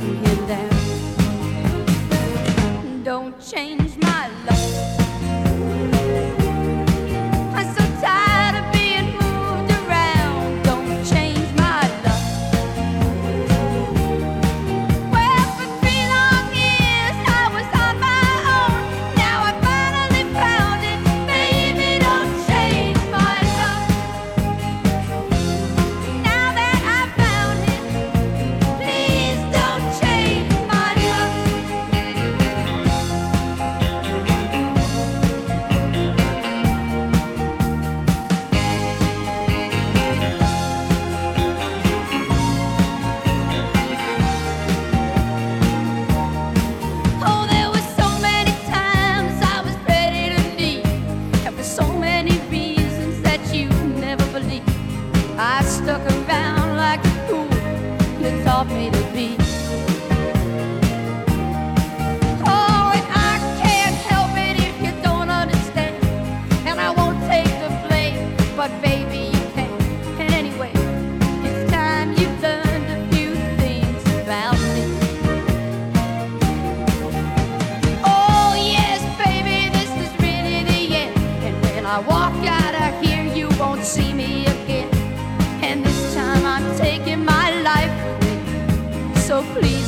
him down. Don't change my love. I'm so tired of being moved around. Don't change my love. Well, for 3 long years I was on my own. Now I finally found it. Baby, don't change my love. Now that I found it, please don't change my love. Oh, there were so many times I was ready to leave, and for so many reasons that you never believed. I stuck around like a fool you taught me to be. Oh, and I can't help it if you don't understand, and I won't take the blame, but baby you can. And anyway, it's time you learned a few things about me. Oh yes, baby, this is really the end. And when I walk out of here, you won't see me again. And this time I'm taking my life away. So please